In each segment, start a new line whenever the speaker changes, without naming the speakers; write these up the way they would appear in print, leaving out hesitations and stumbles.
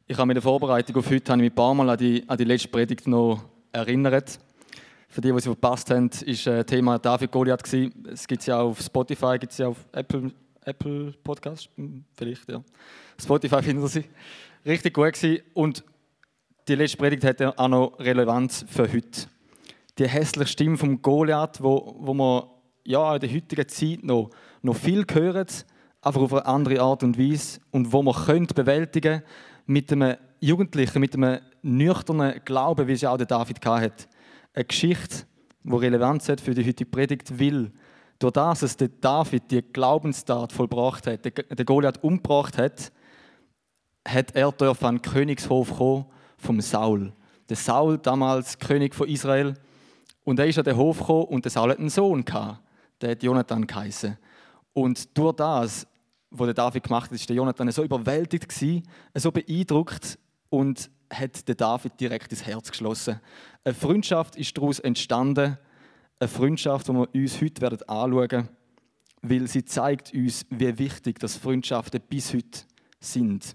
Ich habe mich in der Vorbereitung auf heute mich ein paar Mal an die letzte Predigt noch erinnert. Für die sie verpasst haben, war Thema David Goliath. Es gibt es ja auf Spotify, gibt es ja auf Apple Podcast, vielleicht, ja. Spotify finden Sie. Richtig gut gewesen. Und die letzte Predigt hat ja auch noch Relevanz für heute. Die hässliche Stimme vom Goliath, wo man ja in der heutigen Zeit noch viel hören, einfach auf eine andere Art und Weise und wo man bewältigen könnte mit einem Jugendlichen, mit einem nüchternen Glauben, wie es ja auch der David hatte. Eine Geschichte, die Relevanz hat für die heutige Predigt, weil durch das, dass der David die Glaubenstat vollbracht hat, den Goliath umgebracht hat, hat er an den Königshof kommen vom Saul. Der Saul, damals König von Israel, und er ist an den Hof gekommen und der Saul hat einen Sohn gehabt, der hat Jonathan geheißen. Und durch das, was der David gemacht hat, ist der Jonathan so überwältigt gewesen, so beeindruckt und hat den David direkt ins Herz geschlossen. Eine Freundschaft ist daraus entstanden, eine Freundschaft, die wir uns heute anschauen werden, weil sie zeigt uns, wie wichtig das Freundschaften bis heute sind.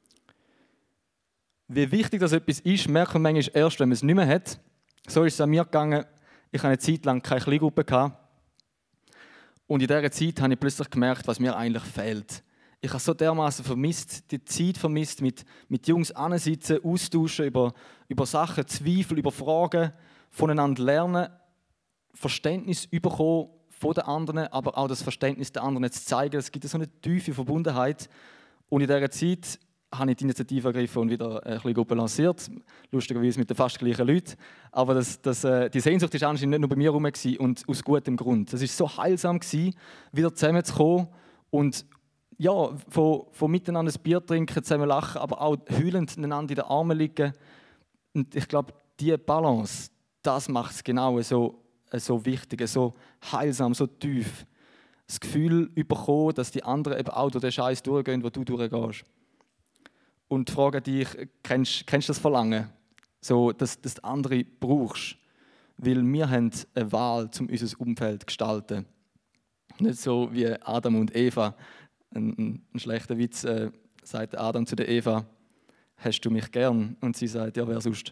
Wie wichtig das etwas ist, merkt man manchmal erst, wenn man es nicht mehr hat. So ist es an mir gegangen. Ich hatte eine Zeit lang keine Kleingruppe gehabt. Und in dieser Zeit habe ich plötzlich gemerkt, was mir eigentlich fehlt. Ich habe so dermaßen vermisst, die Zeit vermisst, mit Jungs ansitzen, austauschen über Sachen, Zweifel, über Fragen, voneinander lernen, Verständnis bekommen von den anderen, aber auch das Verständnis der anderen zu zeigen. Es gibt so eine tiefe Verbundenheit. Und in dieser Zeit habe ich die Initiative ergriffen und wieder eine kleine Gruppe lanciert. Lustigerweise mit den fast gleichen Leuten. Aber die Sehnsucht war anscheinend nicht nur bei mir herum und aus gutem Grund. Es war so heilsam, wieder zusammenzukommen und ja, von miteinander ein Bier trinken, zusammen lachen, aber auch heulend einander in den Armen liegen. Und ich glaube, diese Balance, das macht es genau so wichtig, so heilsam, so tief. Das Gefühl bekommen, dass die anderen eben auch durch den Scheiß durchgehen, wo du durchgehst. Und die Frage dich, kennst du das Verlangen? So, dass du andere brauchst. Weil wir haben eine Wahl, um unser Umfeld zu gestalten. Nicht so wie Adam und Eva. Ein schlechter Witz sagt Adam zu der Eva: Hast du mich gern? Und sie sagt: Ja, wer sonst?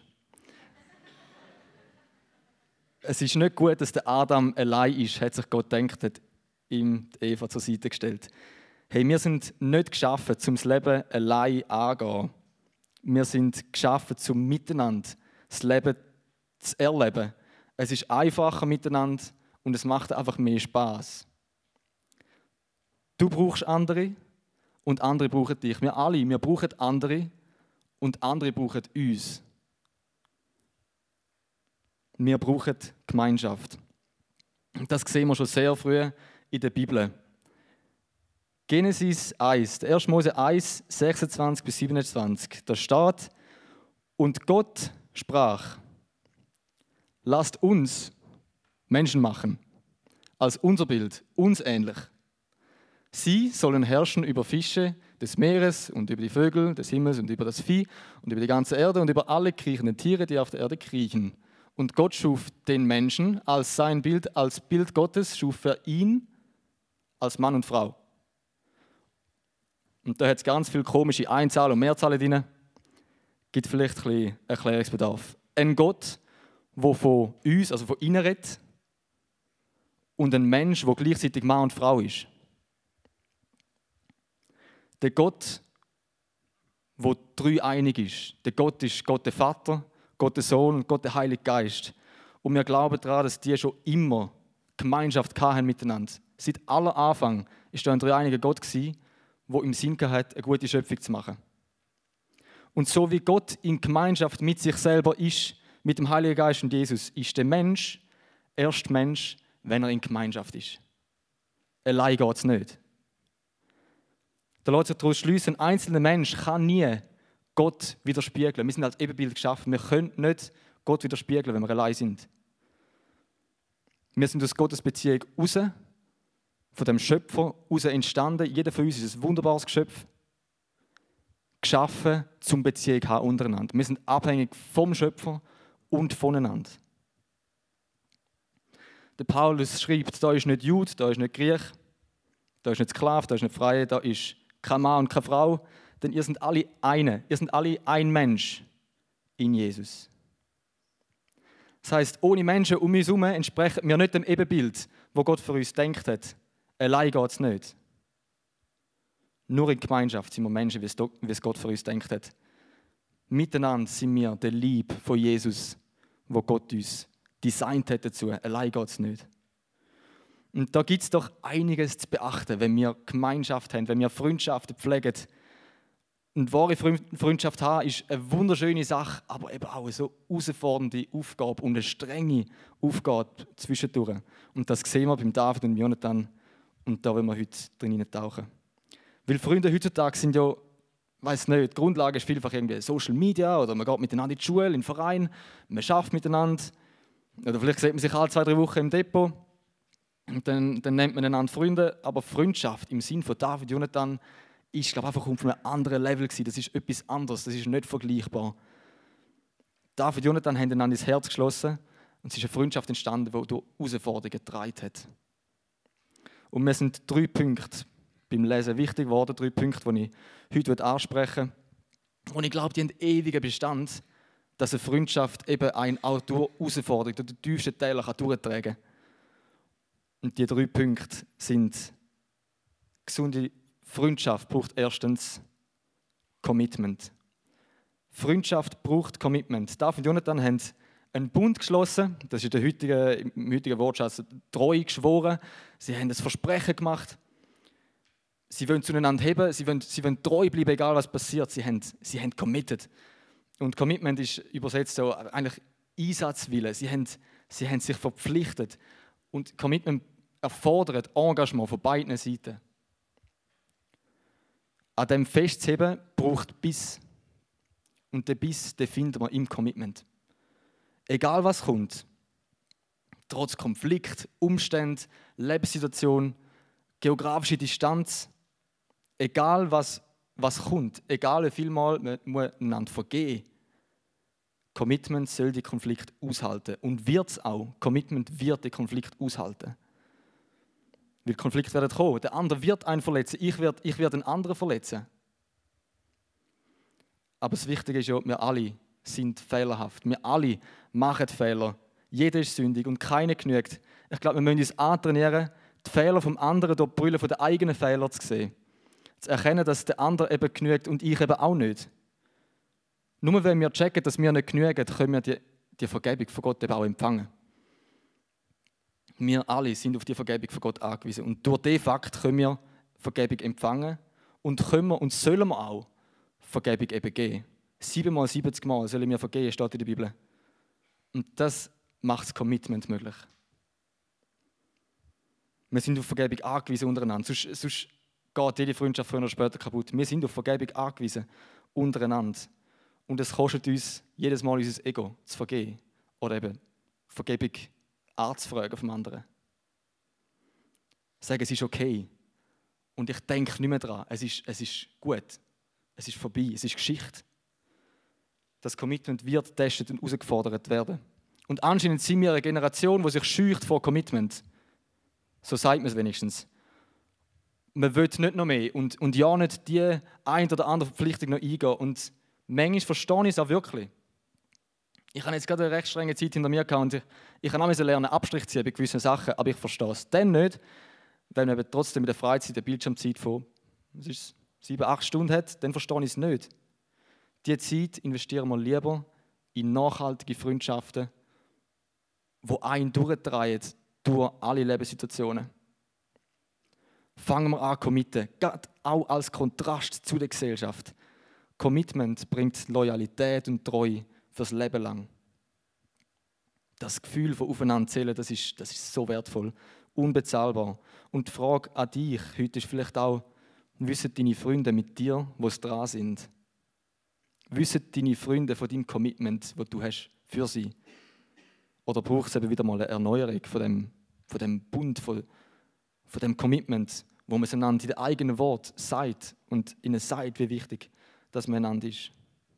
Es ist nicht gut, dass der Adam allein ist, hat sich Gott gedacht, hat ihm die Eva zur Seite gestellt. Hey, wir sind nicht geschaffen, um das Leben allein anzugehen. Wir sind geschaffen, um miteinander das Leben zu erleben. Es ist einfacher miteinander und es macht einfach mehr Spaß. Du brauchst andere und andere brauchen dich. Wir alle, wir brauchen andere und andere brauchen uns. Wir brauchen Gemeinschaft. Das sehen wir schon sehr früh in der Bibel. Genesis 1, 1. Mose 1, 26 bis 27. Da steht: Und Gott sprach: Lasst uns Menschen machen, als unser Bild, uns ähnlich. Sie sollen herrschen über Fische des Meeres und über die Vögel des Himmels und über das Vieh und über die ganze Erde und über alle kriechenden Tiere, die auf der Erde kriechen. Und Gott schuf den Menschen als sein Bild, als Bild Gottes schuf er ihn als Mann und Frau. Und da hat es ganz viele komische Einzahl- und Mehrzahlen drin. Gibt vielleicht ein bisschen Erklärungsbedarf. Ein Gott, der von uns, also von innen redet, und ein Mensch, der gleichzeitig Mann und Frau ist. Der Gott, der dreieinig ist. Der Gott ist Gott der Vater, Gott der Sohn und Gott der Heilige Geist. Und wir glauben daran, dass die schon immer Gemeinschaft hatten miteinander. Seit aller Anfang war da ein dreieiniger Gott, der im Sinn hatte, eine gute Schöpfung zu machen. Und so wie Gott in Gemeinschaft mit sich selber ist, mit dem Heiligen Geist und Jesus, ist der Mensch erst Mensch, wenn er in Gemeinschaft ist. Allein geht es nicht. Da lässt sich daraus schliessen, ein einzelner Mensch kann nie Gott widerspiegeln. Wir sind als Ebenbild geschaffen. Wir können nicht Gott widerspiegeln, wenn wir allein sind. Wir sind aus Gottes Beziehung raus, von dem Schöpfer raus entstanden. Jeder von uns ist ein wunderbares Geschöpf, geschaffen zum Beziehung haben untereinander. Wir sind abhängig vom Schöpfer und voneinander. Der Paulus schreibt, da ist nicht Jude, da ist nicht Griech, da ist nicht Sklave, da ist nicht Freie, da ist kein Mann und keine Frau. denn ihr seid alle eine. Ihr seid alle ein Mensch in Jesus. Das heisst, ohne Menschen um uns herum entsprechen wir nicht dem Ebenbild, wo Gott für uns denkt hat. Allein geht es nicht. Nur in Gemeinschaft sind wir Menschen, wie es Gott für uns denkt hat. Miteinander sind wir der Lieb von Jesus, wo Gott uns designt hat dazu. Allein geht es nicht. Und da gibt es doch einiges zu beachten, wenn wir Gemeinschaft haben, wenn wir Freundschaften pflegen. Und wahre Freundschaft haben ist eine wunderschöne Sache, aber eben auch eine so herausfordernde Aufgabe und eine strenge Aufgabe zwischendurch. Und das sehen wir beim David und Jonathan. Und da wollen wir heute drin tauchen. Weil Freunde heutzutage sind ja, weiß nicht, die Grundlage ist vielfach irgendwie Social Media oder man geht miteinander in die Schule, in den Verein, man schafft miteinander. Oder vielleicht sieht man sich alle 2-3 Wochen im Depot. Und dann nennt man einander Freunde. Aber Freundschaft im Sinn von David und Jonathan ist, glaube ich, einfach auf einem anderen Level gewesen. Das ist etwas anderes, das ist nicht vergleichbar. David und Jonathan haben einander ins Herz geschlossen und es ist eine Freundschaft entstanden, die durch Herausforderungen getragen hat. Und mir sind 3 Punkte beim Lesen wichtig geworden, 3 Punkte, die ich heute ansprechen will. Und ich glaube, die haben ewigen Bestand, dass eine Freundschaft eben einen auch durch Herausforderungen, durch den tiefsten Teil durchtragen kann. Und die 3 Punkte sind: gesunde Freundschaft braucht erstens Commitment. Freundschaft braucht Commitment. David und Jonathan haben einen Bund geschlossen, das ist im heutigen Wortschatz treu geschworen. Sie haben ein Versprechen gemacht. Sie wollen zueinander heben, sie wollen treu bleiben, egal was passiert. Sie haben committed. Und Commitment ist übersetzt so eigentlich Einsatzwille. Sie haben sich verpflichtet. Und Commitment erfordert Engagement von beiden Seiten. An dem festzuheben braucht Biss. Und den Biss finden wir im Commitment. Egal was kommt, trotz Konflikt, Umständen, Lebenssituation, geografische Distanz, egal was kommt, egal wie viel Mal man einander vergeben, Commitment soll den Konflikt aushalten. Und wird es auch. Commitment wird den Konflikt aushalten. Weil Konflikte werden kommen. Der andere wird einen verletzen. Ich werde den anderen verletzen. Aber das Wichtige ist ja, wir alle sind fehlerhaft. Wir alle machen Fehler. Jeder ist sündig und keiner genügt. Ich glaube, wir müssen uns antrainieren, die Fehler vom anderen durch die Brille von den eigenen Fehlern zu sehen. Zu erkennen, dass der andere eben genügt und ich eben auch nicht. Nur wenn wir checken, dass wir nicht genügen, können wir die Vergebung von Gott eben auch empfangen. Wir alle sind auf die Vergebung von Gott angewiesen. Und durch diesen Fakt können wir Vergebung empfangen und können wir und sollen wir auch Vergebung eben geben. 7-mal, 70 Mal sollen wir vergeben, steht in der Bibel. Und das macht das Commitment möglich. Wir sind auf Vergebung angewiesen untereinander. Sonst geht jede Freundschaft früher oder später kaputt. Wir sind auf Vergebung angewiesen untereinander. Und es kostet uns jedes Mal unser Ego zu vergeben. Oder eben Vergebung anzufragen vom anderen. Sagen, es ist okay. Und ich denke nicht mehr daran. Es ist gut. Es ist vorbei. Es ist Geschichte. Das Commitment wird getestet und herausgefordert werden. Und anscheinend sind wir eine Generation, die sich scheucht vor Commitment. So sagt man es wenigstens. Man will nicht noch mehr und ja nicht die ein oder andere Verpflichtung noch eingehen. Und manchmal verstehe ich es auch wirklich. Ich habe jetzt gerade eine recht strenge Zeit hinter mir gehabt und ich habe auch lernen, Abstrich zu ziehen bei gewissen Sachen, aber ich verstehe es dann nicht, wenn man eben trotzdem mit der Freizeit eine Bildschirmzeit von 7-8 Stunden hat, dann verstehe ich es nicht. Diese Zeit investieren wir lieber in nachhaltige Freundschaften, die einen durchdrehen durch alle Lebenssituationen. Fangen wir an zu committen, gerade auch als Kontrast zu der Gesellschaft. Commitment bringt Loyalität und Treue fürs Leben lang. Das Gefühl von aufeinander zählen, das ist so wertvoll, unbezahlbar. Und die Frage an dich heute ist vielleicht auch, wissen deine Freunde mit dir, wo sie dran sind? Wissen deine Freunde von deinem Commitment, das du hast für sie? Oder braucht es eben wieder mal eine Erneuerung von dem Bund, von dem Commitment, wo man es einander in den eigenen Worten sagt und ihnen sagt, wie wichtig dass man einander ist.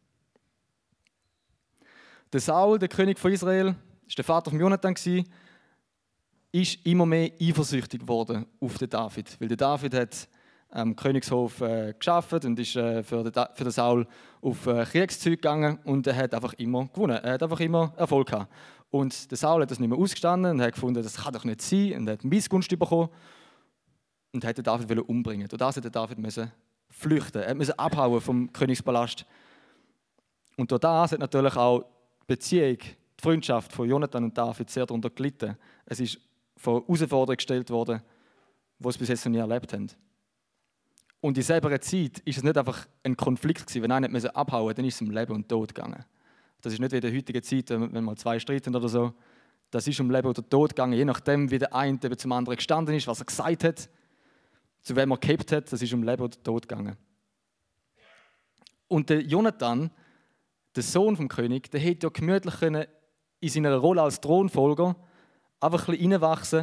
Der Saul, der König von Israel, war der Vater von Jonathan, ist immer mehr eifersüchtig geworden auf den David. Weil der David hat am Königshof gearbeitet und ist für den Saul auf Kriegszüge gegangen und er hat einfach immer gewonnen. Er hat einfach immer Erfolg gehabt. Und der Saul hat das nicht mehr ausgestanden und hat gefunden, das kann doch nicht sein, und hat Missgunst bekommen und hat den David umbringen. Und das hat der David müssen flüchten. Er musste abhauen vom Königspalast. Und durch das hat natürlich auch die Beziehung, die Freundschaft von Jonathan und David sehr darunter gelitten. Es ist vor Herausforderungen gestellt worden, die sie bis jetzt noch nie erlebt haben. Und in selber Zeit ist es nicht einfach ein Konflikt gewesen. Wenn einer nicht abhauen musste, dann ist es um Leben und Tod gegangen. Das ist nicht wie in der heutigen Zeit, wenn mal zwei streiten oder so. Das ist um Leben oder Tod gegangen, je nachdem, wie der eine eben zum anderen gestanden ist, was er gesagt hat, zu wem er gehabt hat. Das ist um Leben oder Tod gegangen. Und der Jonathan, der Sohn vom König, der hätte ja gemütlich können in seiner Rolle als Thronfolger einfach ein bisschen reinwachsen.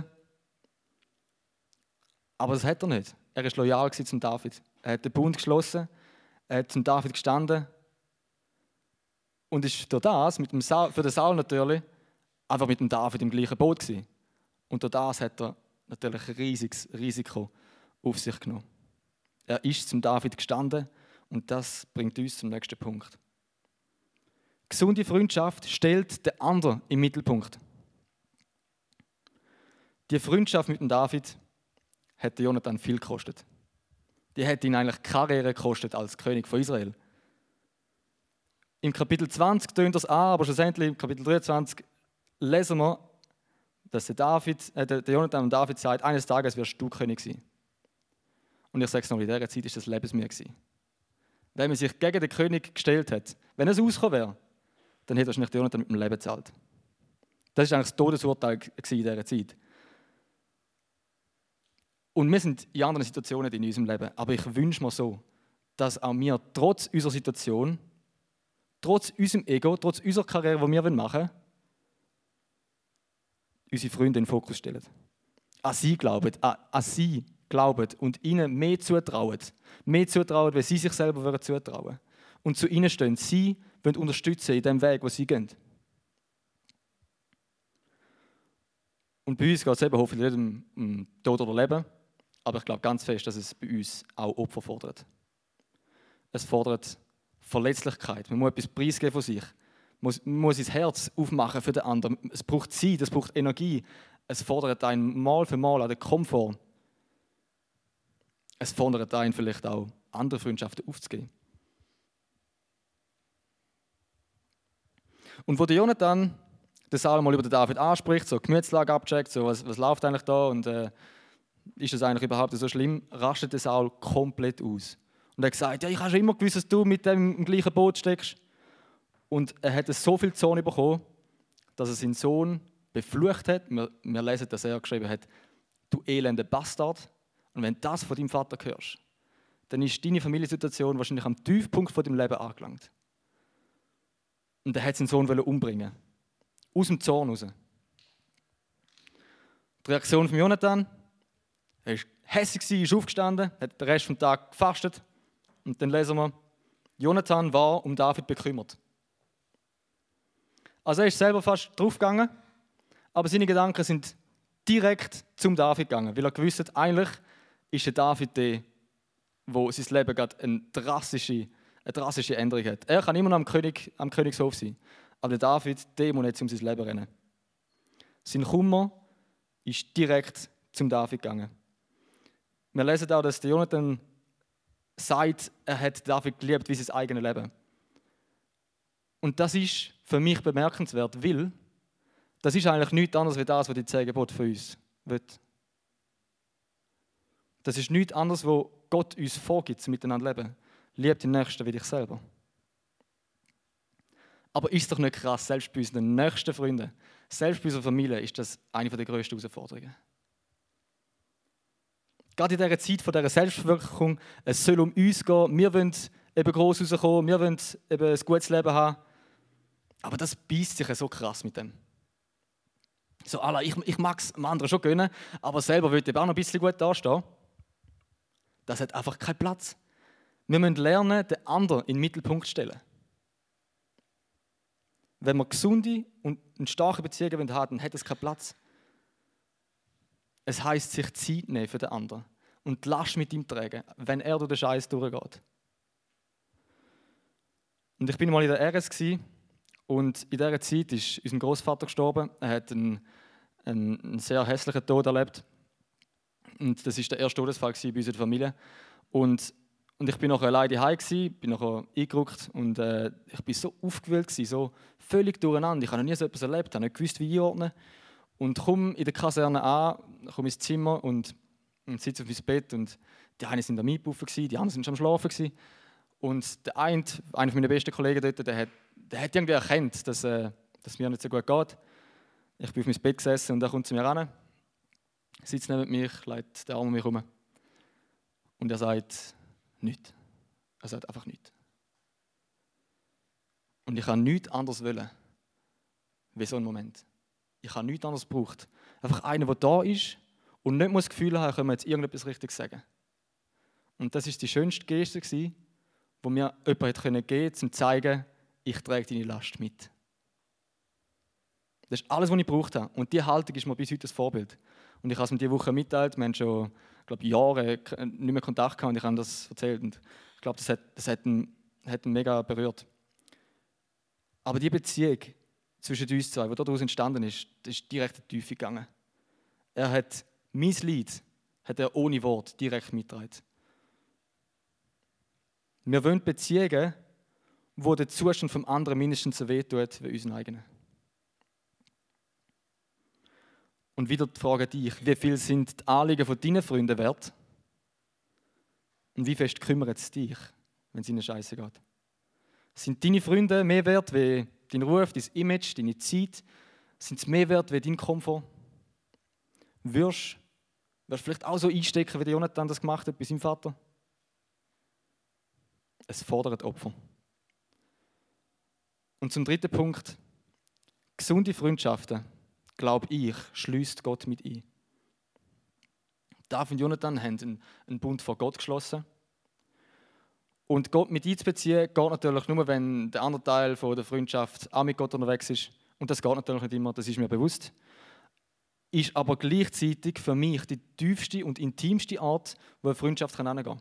Aber das hat er nicht. Er war loyal zum David. Er hat den Bund geschlossen, er hat zum David gestanden und ist durch das, mit dem für den Saul natürlich, einfach mit dem David im gleichen Boot gewesen. Und durch das hat er natürlich ein riesiges Risiko auf sich genommen. Er ist zum David gestanden und das bringt uns zum nächsten Punkt. Gesunde Freundschaft stellt den anderen im Mittelpunkt. Die Freundschaft mit dem David hat Jonathan viel gekostet. Die hat ihn eigentlich Karriere gekostet als König von Israel. Im Kapitel 20 tönt das an, aber schlussendlich im Kapitel 23 lesen wir, dass der Jonathan und David sagt, eines Tages wirst du König sein. Und ich sage es noch, in dieser Zeit war das Lebensmühe. Wenn man sich gegen den König gestellt hat, wenn es rausgekommen wäre, dann hätte wahrscheinlich Jonathan mit dem Leben gezahlt. Das war eigentlich das Todesurteil in dieser Zeit. Und wir sind in anderen Situationen in unserem Leben. Aber ich wünsche mir so, dass auch wir trotz unserer Situation, trotz unserem Ego, trotz unserer Karriere, die wir machen wollen, unsere Freunde in den Fokus stellen. An sie glauben und ihnen mehr zutrauen. Mehr zutrauen, weil sie sich selber zutrauen würden. Und zu ihnen stehen. Sie wollen unterstützen in dem Weg, wo sie gehen. Und bei uns geht es eben hoffentlich nicht um Tod oder Leben. Aber ich glaube ganz fest, dass es bei uns auch Opfer fordert. Es fordert Verletzlichkeit. Man muss etwas preisgeben von sich. Man muss sein Herz aufmachen für den anderen. Es braucht Zeit, es braucht Energie. Es fordert einen Mal für Mal an den Komfort. Es fordert einen vielleicht auch, andere Freundschaften aufzugeben. Und wo der Jonathan den Saul mal über den David anspricht, so Gemütslage abcheckt, so was läuft eigentlich da und ist das eigentlich überhaupt so schlimm, rastet der Saul komplett aus. Und er hat gesagt, ja, ich habe schon immer gewusst, dass du mit dem im gleichen Boot steckst. Und er hat so viel Zorn bekommen, dass er seinen Sohn beflucht hat. Wir lesen, dass er geschrieben hat, du elender Bastard. Und wenn du das von deinem Vater hörst, dann ist deine Familiensituation wahrscheinlich am Tiefpunkt von deinem Leben angelangt. Und er hat seinen Sohn umbringen. Aus dem Zorn raus. Die Reaktion von Jonathan: Er war hässlich, ist aufgestanden, hat den Rest des Tages gefastet. Und dann lesen wir, Jonathan war um David bekümmert. Also er ist selber fast draufgegangen, aber seine Gedanken sind direkt zum David gegangen, weil er gewusst hat, eigentlich ist der David der, wo sein Leben gerade eine drastische Änderung hat. Er kann immer noch am Königshof sein, aber der David, der muss jetzt um sein Leben rennen. Sein Kummer ist direkt zum David gegangen. Wir lesen auch, dass der Jonathan sagt, er hat David geliebt wie sein eigenes Leben. Und das ist für mich bemerkenswert, weil das ist eigentlich nichts anderes als das, was die 10 Gebote von uns will. Das ist nichts anderes, was Gott uns vorgibt, zum miteinander leben. Lieb den Nächsten wie dich selber. Aber ist es doch nicht krass, selbst bei unseren nächsten Freunden, selbst bei unserer Familie ist das eine der grössten Herausforderungen. Gerade in dieser Zeit von dieser Selbstverwirklichung, es soll um uns gehen, wir wollen eben gross rauskommen, wir wollen eben ein gutes Leben haben. Aber das beißt sich so krass mit dem. So, ich mag es dem anderen schon gönnen, aber selber will ich auch noch ein bisschen gut dastehen. Das hat einfach keinen Platz. Wir müssen lernen, den anderen in den Mittelpunkt zu stellen. Wenn wir gesunde und eine starke Beziehung haben, dann hat es keinen Platz. Es heisst, sich Zeit nehmen für den anderen. und die Last mit ihm tragen, wenn er durch den Scheiß durchgeht. Und ich bin mal in der RS und in dieser Zeit ist unser Großvater gestorben. Er hat einen sehr hässlichen Tod erlebt. Und das war der erste Todesfall bei uns in der Familie. Und ich bin nachher alleine daheim, bin nachher eingerückt und ich bin so aufgewühlt, so völlig durcheinander. Ich habe noch nie so etwas erlebt, habe nicht gewusst, wie einordnen. Und komme in der Kaserne an, komme ins Zimmer und sitze auf meinem Bett. Und die einen waren am Einpuffen, die anderen waren am Schlafen. Und der einer meiner besten Kollegen dort, der hat irgendwie erkannt, dass mir nicht so gut geht. Ich bin auf meinem Bett gesessen und er kommt zu mir ran, sitzt neben mich, legt den Arm um mich herum. Und er sagt nichts. Er sagt einfach nichts. Und ich habe nichts anderes wollen, wie so einen Moment. Ich habe nichts anderes gebraucht. Einfach einer, der da ist und nicht das Gefühl haben, können wir jetzt irgendetwas richtig sagen. Und das war die schönste Geste, die mir jemand geben konnte, um zu zeigen, ich trage deine Last mit. Das ist alles, was ich gebraucht habe. Und diese Haltung ist mir bis heute ein Vorbild. Und ich habe es mir diese Woche mitteilt. Wir haben schon, Jahre nicht mehr Kontakt gehabt und ich habe das erzählt. Und ich glaube, das hat ihn mega berührt. Aber die Beziehung zwischen uns zwei, die daraus entstanden ist, das ist direkt in die Tiefe gegangen. Er hat mein Leid ohne Wort direkt mitgetragen. Wir wollen Beziehungen, wo der Zustand vom anderen mindestens so wehtut wie unseren eigenen. Und wieder die Frage an dich, wie viel sind die Anliegen von deinen Freunden wert? Und wie fest kümmert es dich, wenn es ihnen scheiße geht? Sind deine Freunde mehr wert wie dein Ruf, dein Image, deine Zeit? Sind sie mehr wert wie dein Komfort? Wirst du vielleicht auch so einstecken, wie der Jonathan das gemacht hat bei seinem Vater? Es fordert Opfer. Und zum dritten Punkt, gesunde Freundschaften, glaube ich, schließt Gott mit ein. David und Jonathan haben einen Bund vor Gott geschlossen. Und Gott mit einzubeziehen, geht natürlich nur, wenn der andere Teil der Freundschaft auch mit Gott unterwegs ist. Und das geht natürlich nicht immer, das ist mir bewusst. Ist aber gleichzeitig für mich die tiefste und intimste Art, wo eine Freundschaft herangehen kann.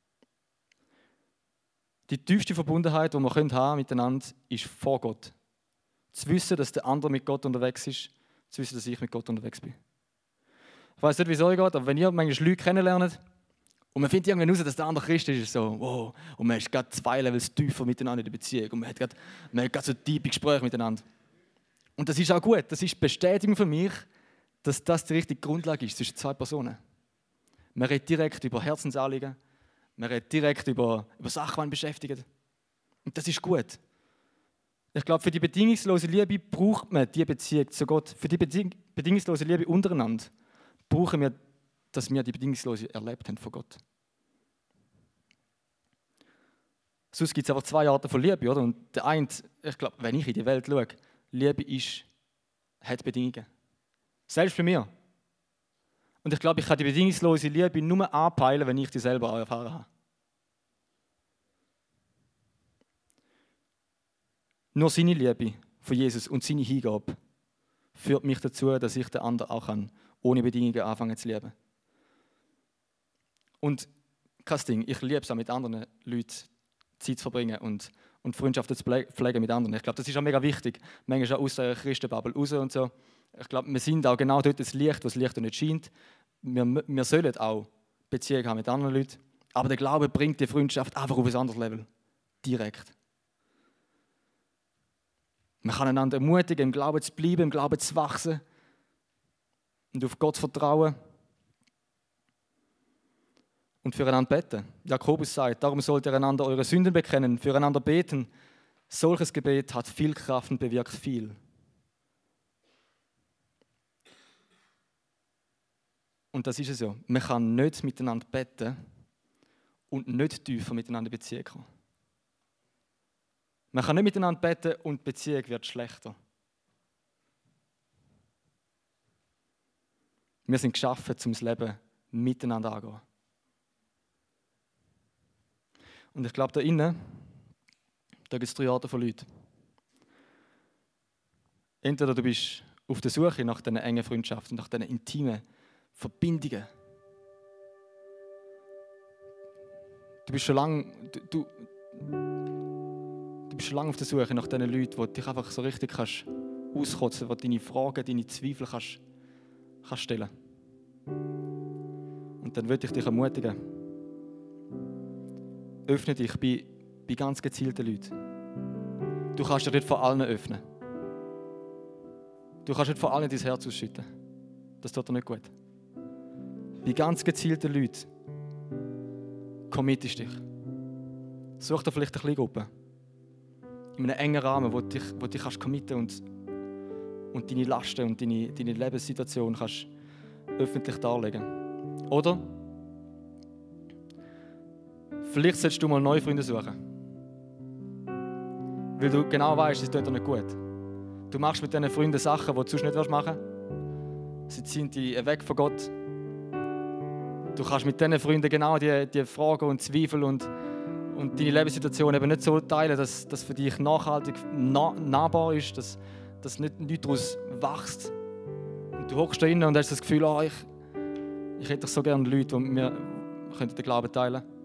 Die tiefste Verbundenheit, die wir haben miteinander, ist vor Gott. Zu wissen, dass der andere mit Gott unterwegs ist, zu wissen, dass ich mit Gott unterwegs bin. Ich weiß nicht, wie es euch geht, aber wenn ihr manchmal Leute kennenlernt und man findet irgendwann heraus, dass der andere Christ ist, ist es so, wow, und man ist gerade 2 Levels tiefer miteinander in der Beziehung und man hat gerade so tiefe Gespräche miteinander. Und das ist auch gut, das ist Bestätigung für mich, dass das die richtige Grundlage ist zwischen 2 Personen. Man redet direkt über Herzensanliegen, man redet direkt über Sachen, die einen beschäftigen. Und das ist gut. Ich glaube, für die bedingungslose Liebe braucht man diese Beziehung zu Gott. Für die bedingungslose Liebe untereinander brauchen wir, dass wir die bedingungslose erlebt haben von Gott. Sonst gibt es aber 2 Arten von Liebe, oder? Und der eine, ich glaube, wenn ich in die Welt schaue, Liebe hat Bedingungen. Selbst bei mir. Und ich glaube, ich kann die bedingungslose Liebe nur anpeilen, wenn ich die selber auch erfahren habe. Nur seine Liebe von Jesus und seine Hingabe führt mich dazu, dass ich den anderen auch ohne Bedingungen anfangen zu lieben. Und kein Ding, ich liebe es auch mit anderen Leuten Zeit zu verbringen und Freundschaften zu pflegen mit anderen. Ich glaube, das ist auch mega wichtig. Manchmal auch aus der Christenbubble raus und so. Ich glaube, wir sind auch genau dort das Licht, was das Licht nicht scheint. Wir sollen auch Beziehungen haben mit anderen Leuten. Aber der Glaube bringt die Freundschaft einfach auf ein anderes Level. Direkt. Man kann einander ermutigen, im Glauben zu bleiben, im Glauben zu wachsen und auf Gott zu vertrauen. Und füreinander beten. Jakobus sagt, darum sollt ihr einander eure Sünden bekennen, füreinander beten. Solches Gebet hat viel Kraft und bewirkt viel. Und das ist es ja. Man kann nicht miteinander beten und nicht tiefer miteinander in Beziehung kommen. Man kann nicht miteinander beten und die Beziehung wird schlechter. Wir sind geschaffen, um das Leben miteinander anzugehen. Und ich glaube, da innen, da gibt es 3 Arten von Leuten. Entweder du bist auf der Suche nach diesen engen Freundschaften, nach diesen intimen Verbindungen. Du bist schon lange auf der Suche nach diesen Leuten, die dich einfach so richtig auskotzen kannst, die deine Fragen, deine Zweifel kannst stellen. Und dann würde ich dich ermutigen, öffne dich bei ganz gezielten Leuten. Du kannst dich nicht vor allen öffnen. Du kannst nicht vor allen dein Herz ausschütten. Das tut dir nicht gut. Bei ganz gezielten Leuten committest dich. Such dir vielleicht eine kleine Gruppe. In einem engen Rahmen, wo dich kannst committen und deine Lasten und deine Lebenssituation kannst öffentlich darlegen. Oder vielleicht solltest du mal neue Freunde suchen. Weil du genau weißt, es tut dir nicht gut. Du machst mit diesen Freunden Sachen, die du sonst nicht machen willst. Sie ziehen dich weg von Gott. Du kannst mit diesen Freunden genau die Fragen und Zweifel und deine Lebenssituation eben nicht so teilen, dass das für dich nachhaltig nahbar ist, dass nichts daraus wächst. Und du hockst da rein und hast das Gefühl, ich hätte doch so gerne Leute, die mit mir den Glauben teilen könnten.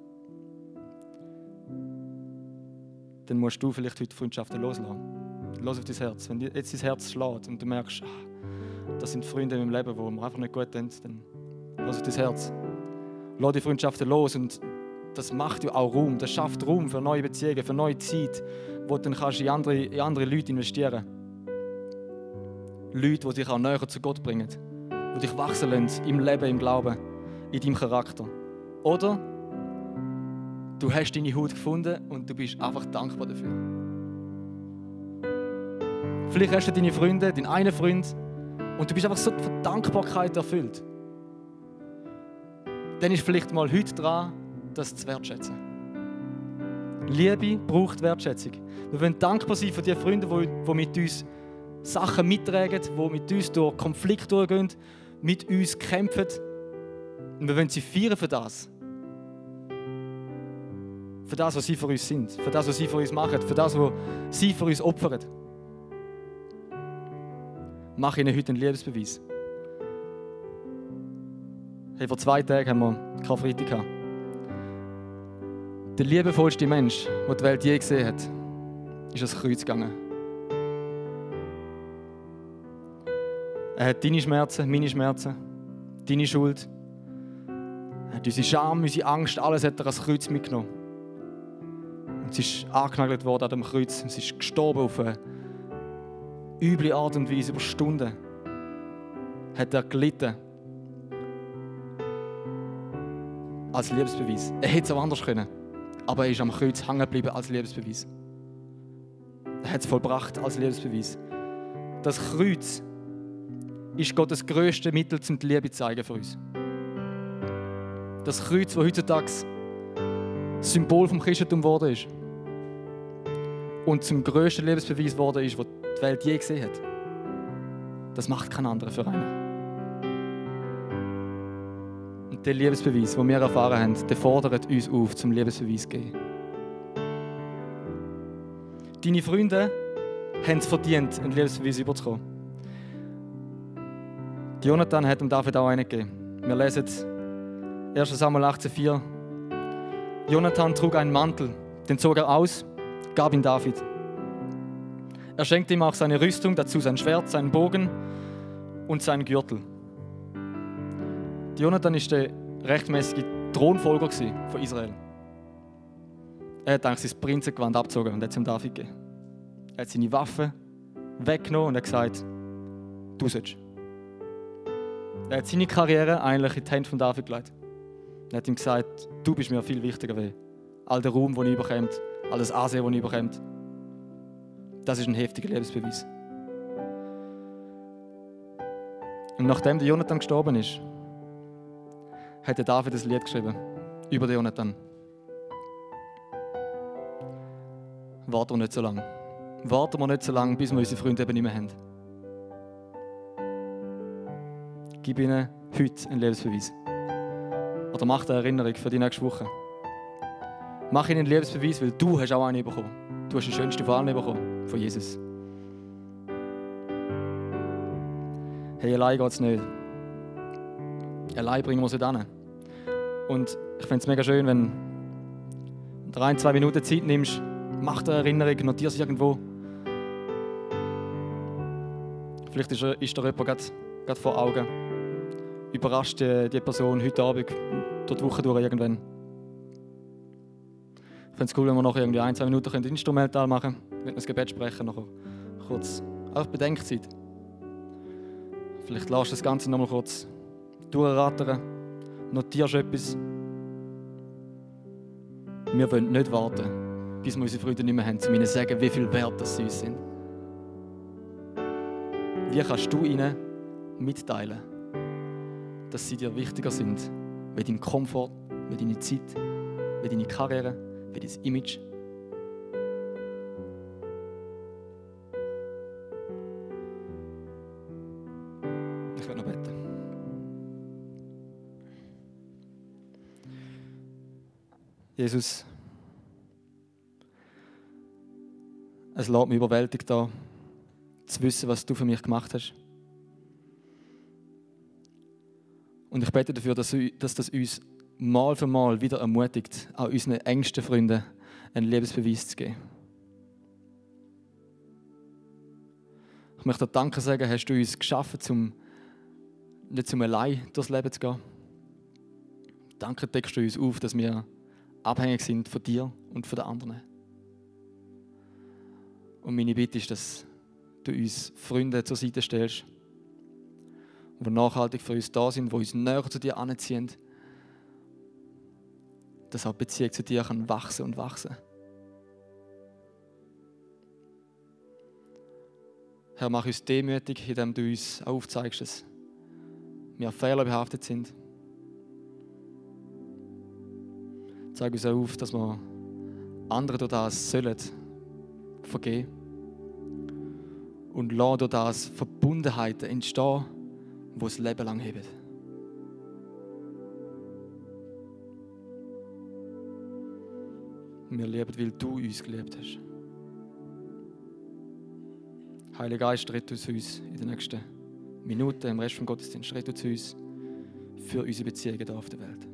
Dann musst du vielleicht heute Freundschaften loslassen. Los auf dein Herz. Wenn jetzt dein Herz schlägt und du merkst, das sind Freunde in meinem Leben, die mir einfach nicht gut tun, dann los auf dein Herz. Lass die Freundschaften los und das macht ja auch Raum. Das schafft Raum für neue Beziehungen, für neue Zeit, wo du dann kannst in andere Leute investieren kannst. Leute, die dich auch näher zu Gott bringen, die dich wachsen lassen im Leben, im Glauben, in deinem Charakter. Oder du hast deine Haut gefunden und du bist einfach dankbar dafür. Vielleicht hast du deine Freunde, deinen einen Freund, und du bist einfach so von Dankbarkeit erfüllt. Dann ist vielleicht mal heute dran, das zu wertschätzen. Liebe braucht Wertschätzung. Wir wollen dankbar sein für die Freunde, die mit uns Sachen mittragen, die mit uns durch Konflikte durchgehen, mit uns kämpfen. Und wir wollen sie feiern für das. Für das, was sie für uns sind. Für das, was sie für uns machen. Für das, was sie für uns opfern. Mach ihnen heute einen Liebesbeweis. Hey, vor 2 Tagen haben wir Karfreitag gehabt. Der liebevollste Mensch, den die Welt je gesehen hat, ist ans Kreuz gegangen. Er hat deine Schmerzen, meine Schmerzen, deine Schuld. Er hat unsere Scham, unsere Angst, alles hat er ans Kreuz mitgenommen. Und sie ist angenagelt worden an dem Kreuz. Sie ist gestorben auf eine üble Art und Weise, über Stunden. Hat er gelitten. Als Liebesbeweis. Er hätte es auch anders können. Aber er ist am Kreuz hängen geblieben als Liebesbeweis. Er hat es vollbracht als Liebesbeweis. Das Kreuz ist Gottes grösstes Mittel, um die Liebe zu zeigen für uns. Das Kreuz, das heutzutage das Symbol vom Christentum geworden ist. Und zum grössten Liebesbeweis geworden ist, den die Welt je gesehen hat. Das macht kein anderer für einen. Und der Liebesbeweis, den wir erfahren haben, der fordert uns auf, zum Liebesbeweis zu gehen. Deine Freunde haben es verdient, einen Liebesbeweis überzukommen. Jonathan hat dem David auch einen gegeben. Wir lesen 1. Samuel 18,4. Jonathan trug einen Mantel, den zog er aus, gab ihn David. Er schenkte ihm auch seine Rüstung, dazu sein Schwert, seinen Bogen und seinen Gürtel. Jonathan war der rechtmäßige Thronfolger von Israel. Er hat eigentlich sein Prinzengewand abgezogen und hat es ihm David gegeben. Er hat seine Waffen weggenommen und hat gesagt, du sollst. Er hat seine Karriere eigentlich in die Hände von David gelegt. Er hat ihm gesagt, du bist mir viel wichtiger wie all der Ruhm, den ich bekomme, all das Ansehen, das ich bekomme. Das ist ein heftiger Liebesbeweis. Und nachdem der Jonathan gestorben ist, hat der David ein Lied geschrieben über den Jonathan. Warten wir nicht so lange. Warten wir nicht so lange, bis wir unsere Freunde eben nicht mehr haben. Gib ihnen heute einen Liebesbeweis. Oder mach eine Erinnerung für die nächste Woche. Mach ihnen einen Liebesbeweis, weil du hast auch einen bekommen. Du hast den schönsten von allen bekommen, von Jesus. Hey, allein geht es nicht. Allein bringen wir es nicht hin. Und ich fände es mega schön, wenn dir 1-2 Minuten Zeit nimmst, mach dir eine Erinnerung, notier es irgendwo. Vielleicht ist dir jemand gerade vor Augen. Überrascht die Person heute Abend, durch die Woche durch irgendwann. Ich fände es cool, wenn wir noch irgendwie 1-2 Minuten instrumental machen können. Mit einem Gebet sprechen, nachher kurz. Einfach Bedenkzeit. Vielleicht lässt du das Ganze noch mal kurz durchrattern. Notierst etwas. Wir wollen nicht warten, bis wir unsere Freunde nicht mehr haben, um ihnen zu sagen, wie viel wert das sie uns sind. Wie kannst du ihnen mitteilen, dass sie dir wichtiger sind, wie dein Komfort, wie deine Zeit, wie deine Karriere, wie dein Image? Ich werde noch beten. Jesus, es lässt mich überwältigt da, zu wissen, was du für mich gemacht hast. Und ich bete dafür, dass das uns Mal für Mal wieder ermutigt, auch unseren engsten Freunden einen Liebesbeweis zu geben. Ich möchte dir Danke sagen, hast du uns geschaffen, nicht zum allein durchs Leben zu gehen. Danke, deckst du uns auf, dass wir abhängig sind von dir und von den anderen. Und meine Bitte ist, dass du uns Freunde zur Seite stellst, die nachhaltig für uns da sind, die uns näher zu dir anziehen, dass auch die Beziehung zu dir kann wachsen und wachsen. Herr, mach uns demütig, indem du uns aufzeigst, dass wir fehlerbehaftet sind. Zeig uns auch auf, dass wir anderen durch das sollen vergeben. Und lass durch das Verbundenheiten entstehen, die das Leben lang heben. Wir lieben, weil du uns geliebt hast. Heiliger Geist, red du zu uns in den nächsten Minuten, im Rest des Gottesdienstes, red du zu uns für unsere Beziehungen hier auf der Welt.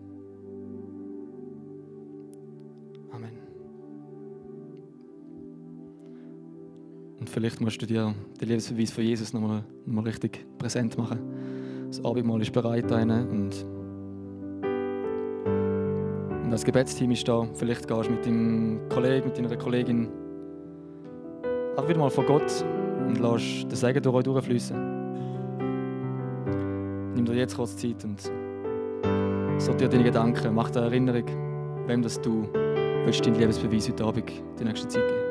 Amen. Und vielleicht musst du dir den Liebesbeweis von Jesus nochmal richtig präsent machen. Das Abendmahl ist bereit und das Gebetsteam ist da. Vielleicht gehst du mit deinem Kollegen, mit deiner Kollegin auch wieder mal vor Gott und lässt den Segen durch euch durchfließen. Nimm dir jetzt kurz Zeit und sortiere deine Gedanken, mach dir eine Erinnerung, wem das du willst deinen Liebesbeweis heute Abend die nächste Zeit geben.